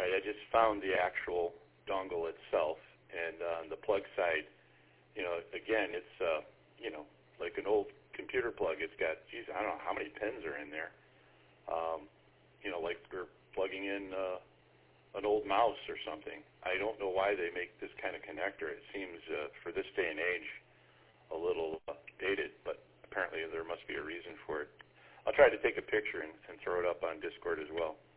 right, I just found the actual dongle itself, and on the plug side, again, it's, like an old computer plug. It's got, geez, I don't know how many pins are in there. Like we're plugging in an old mouse or something. I don't know why they make this kind of connector. It seems, for this day and age, a little dated, but apparently there must be a reason for it. I'll try to take a picture and throw it up on Discord as well.